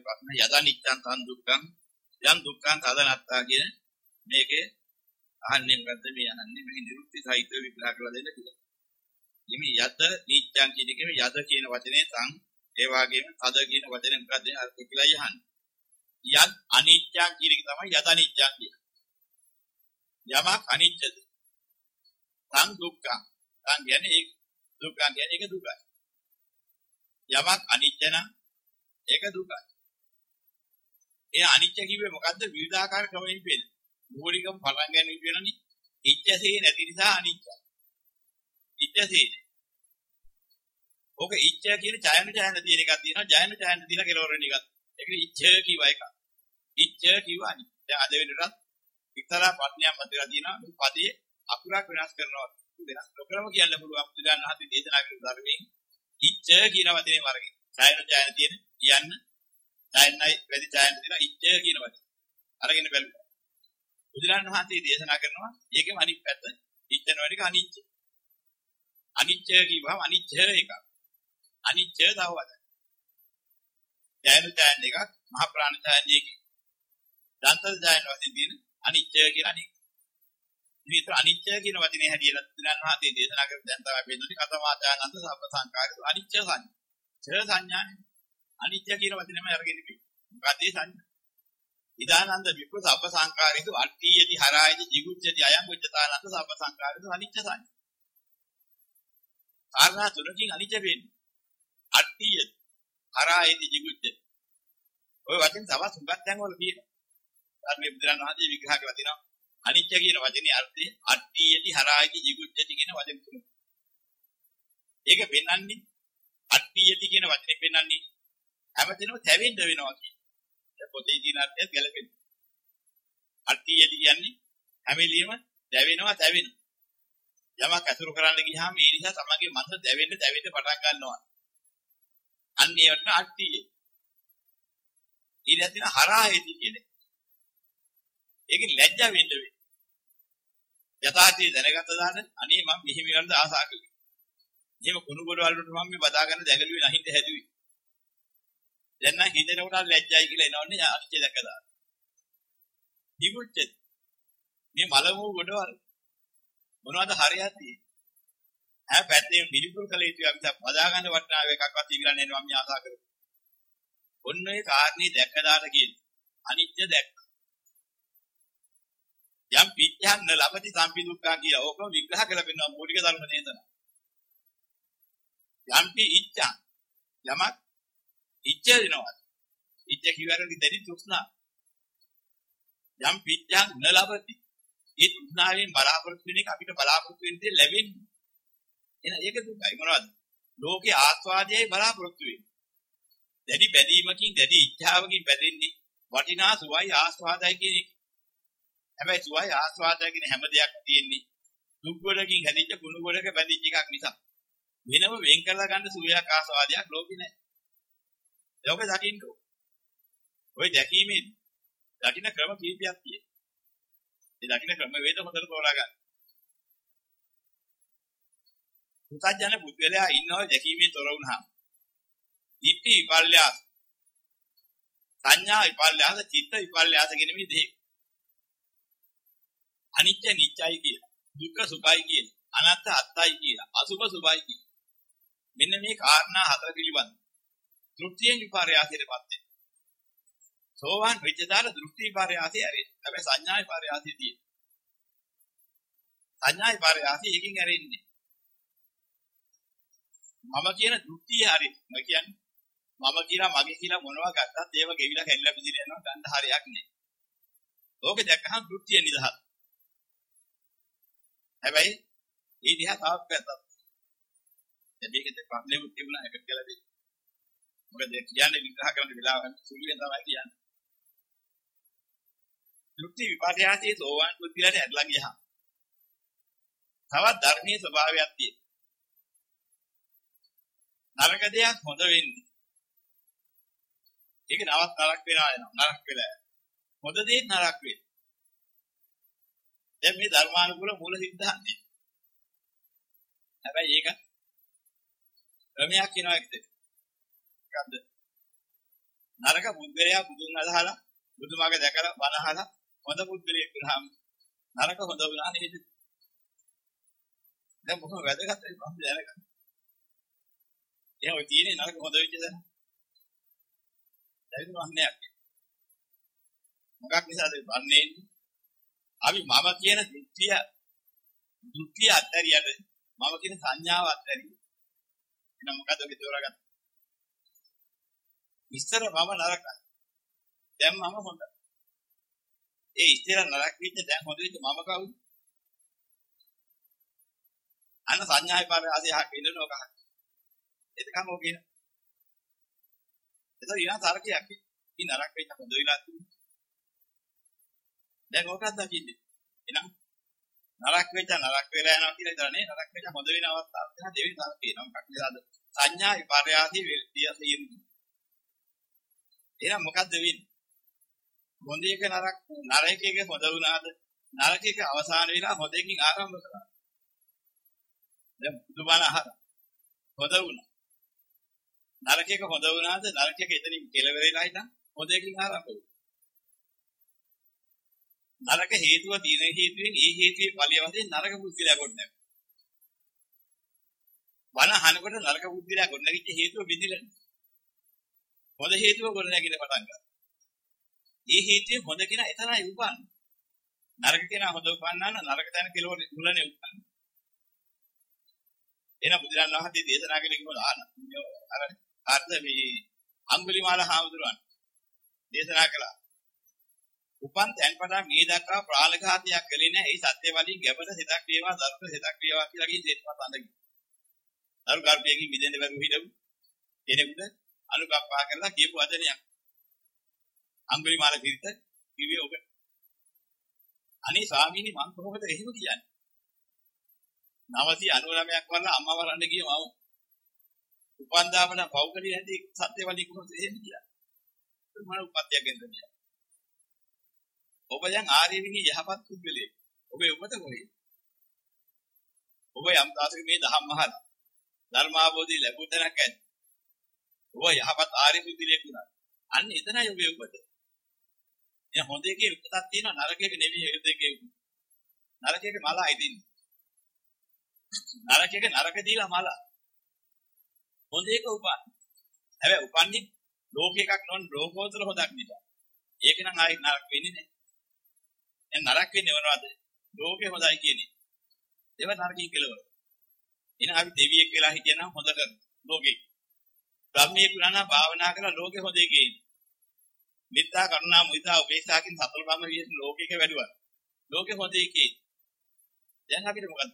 ප්‍රශ්න යදනිච්ඡන් තන් දුක්ඛං යම් දුක්ඛං තදනත්තා කියන මේකේ අහන්නේ මොකද්ද මේ අහන්නේ මේ නිරුක්ති සහිතව විග්‍රහ කරලා දෙන්න කියලා. ඉමි යද නිච්ඡං කියන එකේ යද කියන වචනේ තන් ඒ වගේම තද කියන වචනේ මොකද්ද අර්ථ කියලා යහන්නේ. යත් අනිච්ඡං කියන එක තමයි යද අනිච්ඡං කියන්නේ. යමක් අනිච්චද තන් දුක්ඛං තන් කියන්නේ ඒක දුක්ඛං කියන්නේ ඒක දුකයි. යමක් අනිච්ච නම් ඒක දුකයි. ඒ අනිච්ච කිව්වේ මොකද්ද? විවිධාකාර ක්‍රමයෙන් වෙන. මූලිකම පටන් ගන්න විදිහනේ ඉච්ඡසේ නැති නිසා අනිච්චයි. ඉච්ඡසේ. ඕක ඉච්ඡ කියන ඡයන ඡයන තියෙන එකක් තියෙනවා. ඡයන ඡයන දිලා කෙලවර වෙන එකක්. ඒක ඉච්ඡ කිව්ව එක. ඉච්ඡ කිව්ව අනිච්ච. දැන් අද වෙනකොට එක්තරා පඥාවක් මතලා තියෙනවා. මේ පදයේ අකුරක් වෙනස් කරනවා. වෙනස් නොකරම කියන්න පුළුවන්. බුදුරජාණන් වහන්සේ දේශනා කරන ධර්මයේ ඉච්ඡ කියන වචනේ වරගෙන. ඡයන ඡයන තියෙන කියන්න ඡයනයි වැඩි ඡයන තියෙන ඉච්ඡ කියන වචනේ. අරගෙන බලන්න. බුදුරජාණන් වහන්සේ දේශනා කරනවා ඒකෙම අනිත් පැත්ත ඉච්ඡ නොවන එක අනිච්ච. අනිච්ච කියවම අනිච්ච එකක්. අනිච්ච තවවද. ඡයන ඡයන එකක් මහා ප්‍රාණ ඡයන එකක්. දන්ත ඡයන වශයෙන් තියෙන අනිච්ච කියන අනිච්ච. විතර අනිච්ච කියන වචනේ හැටියට බුදුරජාණන් වහන්සේ දේශනා කරපු දැන් තමයි වෙන්නේ කතමාචානන්ත සබ්බ සංකාරය අනිච්ච සංඥා. ඡ සංඥානේ. අනිච්ච කියන වචනේම අරගෙන ඉන්නේ. මොකද ඒ සංඥා. ඉදානන්ද විප්ප සබ්බ සංකාරිතු අට්ඨියති හරායති jigucchati අයං උච්චතානන්ද සබ්බ සංකාරිතු අනිච්ච සංඥා. කාරණා තුනකින් අනිච්ච වෙන්නේ. අට්ඨියති හරායති jigucchati. ඔය වචන තව සුගත තැන් වල තියෙනවා. ධර්මයේ බුදුරජාණන් වහන්සේ විග්‍රහ කරලා තිනවා. අනිච්ච කියන වචනේ අර්ථය අට්ඨියති හරායති jigucchati කියන වචන තුන. ඒක පෙන්වන්නේ අට්ඨියති කියන වචනේ පෙන්වන්නේ හැමතැනම තැවෙන්න වෙනවා කියන. පොතේ තියෙන අර්ථයත් ගැලපෙනවා. අට්ඨියති කියන්නේ හැම වෙලෙම දැවෙනවා තැවෙනවා. යමක් අසුරු කරන්න ගියාම ඒ නිසා තමගේ මනස දැවෙන්න පටන් ගන්නවා. අන්න ඒවට අට්ඨිය. ඊට ඇතුළේ හරායති කියන්නේ. ඒක ලැජ්ජා වෙන්න වෙන්නේ. යථාර්ථය දැනගත්ත දාන අනේ මම මෙහෙම කරන්න ආසා කළේ. එහෙම කුණු ගොඩ වලට මම මේ බදා ගන්න දැඟලුවේ නැහින්ද හැදුවේ. දැන් නම් හිතෙනකොට ලැජ්ජයි කියලා එනවන්නේ අනිත්‍ය දැකලා. jigucchati මේ මලමු ගොඩවල් මොනවද හරියට තියෙන්නේ? ඈ පැත්තේ පිළිකුල් කළ යුතු අපි බදා ගන්න වටනාව එකක්වත් ඉවිලා නේද මම ආසා කරන්නේ. ඔන්න ඒ කාරණේ දැක්කදාට කියන්නේ අනිත්‍ය දැක්ක. යම් පිච්ඡන් ලබති සම්පි දුක්ඛ කියලා ඕකම විග්‍රහ කරලා පෙන්නන මූලික ධර්ම දේශන. යම්පි ඉච්ඡා යමක් ඉච්ඡ වෙනවා. ඉච්ඡ කිව්වරදී දෙවි තෘෂ්ණා. යම් පිච්ඡන් ලබති. ඒ තෘෂ්ණාවෙන් බලාපොරොත්තු වෙන එක අපිට බලාපොරොත්තු වෙන දේ ලැබෙන්නේ. එහෙනම් ඒක දුකයි මොනවද? ලෝකේ ආස්වාදයයි බලාපොරොත්තු වෙන්නේ. දැඩි බැඳීමකින් දැඩි ඉච්ඡාවකින් බැඳෙන්නේ වටිනා සුවයි ආස්වාදයි කියන එක. හැබැයි සුවයි ආස්වාදය කියන හැම දෙයක්ම තියෙන්නේ දුක් වලකින් හැදිච්ච කුණු වලක බැඳිච්ච එකක් නිසා. වෙනම වෙන් කරලා ගන්න සුවයක් ආස්වාදයක් ලෝකේ නැහැ. ඒක දකින්න ඕන. ඔය දැකීමේ දකින්න ක්‍රම කීපයක් තියෙනවා. ඒ දකින්න ක්‍රම වේද හොඳට තෝරා ගන්න. පුතඥ බුද්ධලයා ඉන්නව දැකීමේ තොර වුණා. ඉති විපල්යාස සංඥා විපල්යාස චිත්ත විපල්යාස කියන මේ දෙක. අනිත්‍ය නිත්‍යයි කියලා. දුක්ඛ සුඛයි කියලා. අනාත්ම අත්තයි කියලා. අසුභ සුභයි කියලා. මෙන්න මේ කාරණා හතර පිළිබඳ දෘෂ්ටියෙන් විපර්යාසයටපත් වෙනවා. සෝවාන් විචාර දෘෂ්ටි විපර්යාසය ඇරෙන්නේ. හැබැයි සංඥා විපර්යාසය තියෙනවා. සංඥා විපර්යාසය එකකින් ඇරෙන්නේ. මම කියන දෘෂ්ටිය හරි. මම කියන්නේ මම කියලා මගේ කියලා මොනවා ගත්තත් ඒව ගෙවිලා කැඩිලා පිටින් යනවා ගන්න හරියක් නෑ. ඕක දැක්කහම දෘෂ්ටිය නිදහස්. හැබැයි ඒ දිහා තාක් පැත්තක්. දැන් මේකෙත් ප්‍රශ්නෙකුත් තිබුණා එකට කියලා දෙන්න. මොකද කියන්නේ විග්‍රහ කරන වෙලාවට සුළුෙන් තමයි කියන්නේ. දෘෂ්ටි විපර්යාසයේ සෝවාන් පුද්ගලයාට ඇදලා ගියහම තවත් ධර්මයේ ස්වභාවයක් තියෙනවා. නරක දෙයක් හොඳ වෙන්නේ. ඒක නවත් නරක වෙනවා යනවා. නරක වෙලා. හොඳ දෙයක් නරක වෙනවා. දැන් මේ ධර්මානුකූල මූල සිද්ධාන්තය. හැබැයි ඒක ක්‍රමයක් වෙනවා එකද? මොකද්ද? නරක පුද්ගලයා බුදුන් අදහලා බුදුමාගේ දැකලා බණ අහලා හොඳ පුද්ගලයෙක් වුණාම නරක හොඳ වුණා නේද? දැන් මොකද වැදගත් වෙන්නේ දැනගන්න. එහෙනම් ඔය තියෙන්නේ නරක හොඳ වෙච්ච දා. දැන් වන්නේ මොකක් නිසාද වන්නේ? අපි මම කියන දුක්ඛිය අත්හැරියට මම කියන සංඥාව අත්හැරිය. එහෙනම් මොකද ඔබ තෝරාගත්තේ? ඉස්සර මම නරකයි. දැන් මම හොඳයි. ඒ ඉස්සර නරක වෙච්ච දැන් හොඳ වෙච්ච මම කවුද? අන්න සංඥායි පාරාසය හක් ඉන්නවක. එතකම ඔය කියන. ඒක ඊළඟ තරකයක්. ඉතින් නරක වෙච්ච හොඳ වෙලා තියෙනවා. දැන් ඕකත් දකින්නේ. එහෙනම් නරක වෙච්ච නරක වෙලා යනවා කියලා ඉතලනේ නරක වෙච්ච හොඳ වෙන අවස්ථාවක් තමයි දෙවෙනි තරක කියනවා. මොකක්ද සංඥා විපර්යාසී වෙලිය තියෙන්නේ. එහෙනම් මොකද්ද වෙන්නේ? හොඳ එක නරක එක හොඳ වුණාද? නරක එක අවසාන වෙලා හොඳ එකකින් ආරම්භ කරා. දැන් බුදුබණ අහලා හොඳ වුණා. නරක එක හොඳ වුණාද? නරක එක එතනින් කෙලවර වෙලා ඉතින් හොඳ එකකින් ආරම්භ වුණා. නරක හේතුව දින හේතුවෙන් ඒ හේතුවේ ඵලය වශයෙන් නරක බුද්ධිලා කොට නැගුවා. බණ අහනකොට නරක බුද්ධිලා කොට නැගිච්ච හේතුව බිඳිලා. හොඳ හේතුව කොට නැගිලා පටන් ගත්තා. ඒ හේතුවේ හොඳ කෙනා එතනයි උපන්නේ. නරක කෙනා හොඳ උපන්නා නම් නරක තැන කෙලවර මුලනේ උපන්නේ. එන බුදුරන් වහන්සේ දේශනා කළේ කිව්වද අර අර්ථ මේ අඟුලිමාල හාමුදුරුවන් දේශනා කළා. උපන් තැන් පටන් මේ දක්වා ප්‍රාණඝාතයක් කළේ නැහැ. ඒ සත්‍ය වලින් ගැඹුර සිතක් වේවා, ධර්ම සිතක් වේවා කියලා කියන දෙයක් අඳගි. අරු ගර්භයෙන් මිදෙන්න බැරුව හිටවු. කෙනෙකුට අනුකම්පා කරලා කියපු වදනයක්. අඟුලිමාල පිරිත කිව්වේ ඔබ. අනේ ස්වාමීනි මං කොහොමද එහෙම කියන්නේ? 999ක් වරලා අම්මා වරන්න ගිය මම. උපන්දාමන පෞකලිය ඇති සත්‍ය වලින් කොහොමද එහෙම කියන්නේ? මම උපත්යක් ගෙන්දන්නේ. ඔබ දැන් ආර්ය විනී යහපත් පුද්ගලයෙක්. ඔබේ උපත කොහේ? ඔබ යම් දාසක මේ දහම් අහලා ධර්මාභෝධය ලැබුණ තැනක් ඇති. ඔබ යහපත් ආර්ය පුද්ගලයෙක් වුණා. අන්න එතනයි ඔබේ උපත. එයා හොඳ එකේ උපතක් තියෙනවා නරකයක නෙවෙයි ඒක දෙකේ. නරකයක මලයි දෙන්නේ. නරකයක නරක දීලා මල. හොඳ එක උපන්. හැබැයි උපන්නේ ලෝක එකක් නොවන ලෝකෝත්තර හොදක් නිසා. ඒක නම් ආයි නරක වෙන්නේ නැහැ. දැන් නරක වෙන්නේ මොනවද? ලෝකේ හොඳයි කියන්නේ. ඒව නරකී කෙලවර. එහෙනම් අපි දෙවියෙක් වෙලා හිටියනම් හොඳට ලෝකේ. බ්‍රහ්මීය පුරාණ භාවනා කරලා ලෝකේ හොඳේ කියන්නේ. මිත්‍යා කරුණා මුදිතා උපේක්ෂාකින් සතර බ්‍රහ්ම විහෙත් ලෝකෙක වැඩුවා. ලෝකේ හොඳේ කියන්නේ. දැන් අපිට මොකක්ද?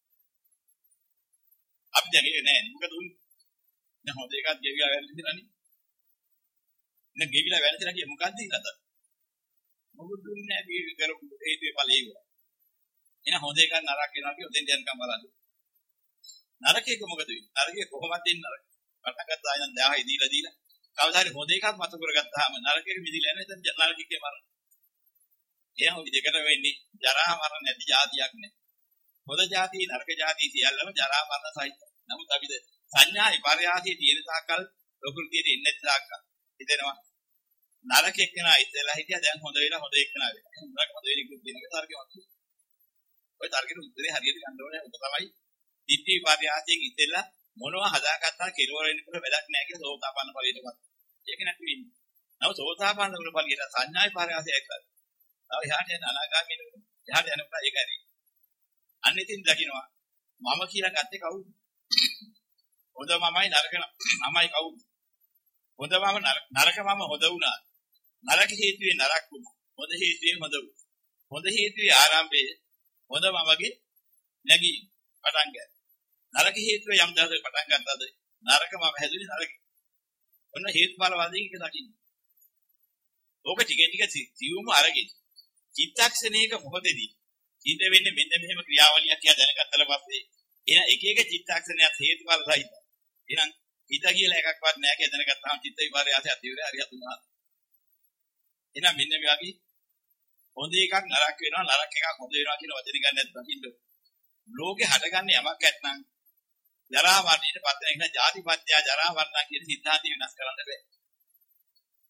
අපි දැන් ඒක නෑ. මොකද උන්නේ? දැන් හොඳ එකක් ගෙවිලා වැරදිලානේ. දැන් ගෙවිලා වැරදිලා කිය මොකද්ද ඉතද? මොකද දුන්නේ නැහැ මේ කරපු හේතුවේ ඵලයේ ඉවර. එහෙනම් හොඳ එකක් නරක වෙනවා කිය ඔතෙන් යනකම් බලන්න. නරකයක මොකද වෙන්නේ? නරකයේ කොහොමද ඉන්නේ නරක? පටන්ගත්ත ආයෙත් 1000 දීලා කවදා හරි හොඳ එකක් මත කරගත්තාම නරකෙක මිදිලා යන එතන නරකිකේ මරණ. එහෙනම් ඔය දෙකට වෙන්නේ ජරා මරණ නැති જાතියක් නෑ. හොඳ જાති නරක જાති සියල්ලම ජරා මරණ සහිත. නමුත් අපිද සංඥා විපර්යාසයේ තියෙන තාක්කල් ප්‍රകൃතියේ ඉන්නේ තාක්කල් හිතෙනවා නරක එක්කනා ඉතලා හිටියා දැන් හොඳ වෙලා හොඳ එක්කනා වෙනවා. නරක හොඳ වෙලි කුත් දෙන එක තර්කයක්. ඔය තර්කෙට උත්තරේ හරියට ගන්න ඕනේ. ඔක තමයි දිට්ඨි විපර්යාසයෙන් ඉතලා මොනවා හදාගත්තා කෙරවර වෙනකොට වැඩක් නැහැ කියලා සෝතාපන්න ඵලයටපත්. ඒක නැති වෙන්නේ. නව සෝතාපන්න වුණ ඵලයට සංඥා විපර්යාසයක් කරා. තව එහාට යන අනාගාමී වෙනකොට එහාට යනකොට ඒක ඇරි. අන්න ඉතින් දකින්නවා මම කියලා ගත්තේ කවුද? හොඳ මමයි නරක මමයි කවුද? හොඳ මම නරක මම හොඳ වුණා. නරක හේතුවේ නරක වුණා. හොඳ හේතුවේ හොඳ වුණා. හොඳ හේතුවේ ආරම්භයේ හොඳ මමගේ නැගී පටන් ගත්තා. නරක හේතුවේ යම් දවසක පටන් ගත්තද නරක මම හැදුනේ නරක. ඔන්න හේතුඵල වලින් එක දකින්න. ඕක ටික ටික සියුම්ම අරගෙන චිත්තක්ෂණයක මොකදදී හිත වෙන්නේ මෙන්න මෙහෙම ක්‍රියාවලියක් කියලා දැනගත්තට පස්සේ එන එක එක චිත්තක්ෂණයක් හේතුඵල සහිත. එහෙනම් හිත කියලා එකක්වත් නැහැ කියලා දැනගත්තාම චිත්ත විපර්යාසය අතිවිර හරියට උනා. එහෙනම් මෙන්න මේ වගේ හොඳ එකක් නරක වෙනවා නරක එකක් හොඳ වෙනවා කියන වචන ගන්න නැත්නම් දකින්න. ලෝකේ හටගන්නේ යමක් නැත්නම් ජරා මරණයට පත් වෙන එක ජාතිපත්‍ය ජරා මරණ කියන සිද්ධාන්තය වෙනස් කරන්න බෑ.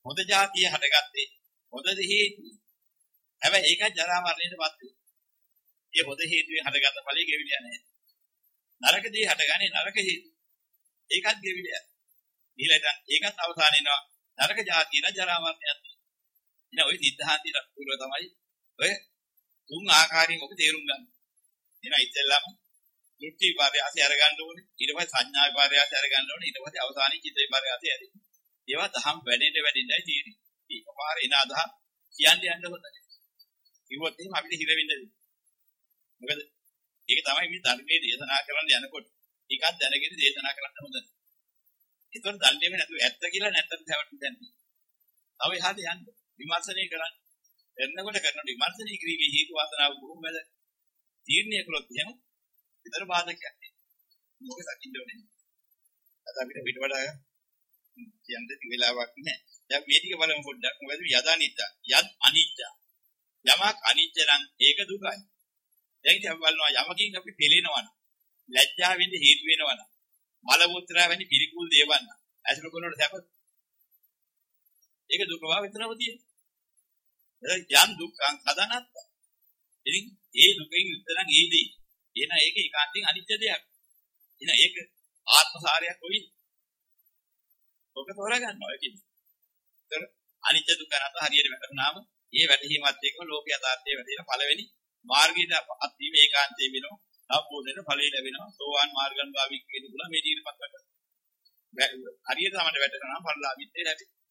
හොඳ જાතිය හටගත්තේ හොඳ හේතු. හැබැයි ඒක ජරා මරණයටපත් වෙනවා. ඒ හොඳ හේතුවේ හටගත්ත ඵලයේ ගෙවිලා නැහැ. නරක දේ හටගන්නේ නරක හේතු. ඒකත් ගෙවිලා යනවා. ඊළඟට ඒකත් අවසාන වෙනවා. නරක જાතිය න ජරා මරණයත්. එන ওই සිද්ධාන්තය පුර තමයි ඔය තුන් ආකාරයෙන් ඔබ තේරුම් ගන්න. එන ඉතින්ලාම දෘෂ්ටි විපර්යාසය අරගන්න ඕනේ. ඊට පස්සේ සංඥා විපර්යාසය අරගන්න ඕනේ. ඊට පස්සේ අවසානයේ චිත්ත විපර්යාසය ඇති. ඒවා දහම් වැඩිෙන්නයි තියෙන්නේ. ඒකපාර එන අදහස් කියන්නේ යන්න හොඳයි. කිව්වොත් එහෙනම් අපිට හිර වෙන්න දෙන්න. මොකද ඒක තමයි මේ ධර්මයේ දේශනා කරන්න යනකොට ඒකත් දැනගෙන දේශනා කරන්න හොඳයි. ඒතකොට දන්නේ නැතුව ඇත්ත කියලා නැත්තම් හැවට දැන්නේ. තව එහාට යන්න විමර්ශනය කරන්න. එන්නකොට කරන විමර්ශනය කිරීමේ හේතු වාසනාව බොහොම වැද. තීරණය කළොත් එහෙම විතර බාධකයක් නේ. මොකද දකින්න ඕනේ. අද අපිට පිට වඩා කියන්න දෙ වෙලාවක් නැහැ. දැන් මේ ටික බලමු පොඩ්ඩක්. මොකද යදානිත්‍ය යත් අනිත්‍ය. යමක් අනිත්‍ය නම් ඒක දුකයි. දැන් ඉතින් අපි බලනවා යමකින් අපි පෙළෙනවා. ලැජ්ජා වෙන්න හේතු වෙනවා. මල මුත්‍රා වැනි පිළිකුල් දේවල්. ඇසුරු කරනකොට සැප. ඒක දුක බව විතරම තියෙනවා. යම් දුක්ඛං සදනත්. ඉතින් ඒ දුකෙන් විතරක් ඒදී. එන ඒක ඒකාන්තයෙන් අනිත්‍ය දෙයක්. එන ඒක ආත්මසාරයක් වෙයි. ඔක තෝරගන්නවා කියන්නේ. ඒතර අනිත්‍ය දුක්ඛ අනාත්ම හරියට වැටුනාම ඒ වැටහීමත් එක්ක ලෝක යථාර්ථයේ වැටෙන පළවෙනි මාර්ගයට අත්වීම ඒකාන්තයේ වෙනවා. සම්පූර්ණයෙන් ඵලෙ ලැබෙනවා. සෝවාන් මාර්ගංගාමික කියන දුන මේ දීර්ඝපත් කරනවා. හරියට තමයි වැටෙනවා නම් ඵලලාභීත්වය ලැබෙනවා.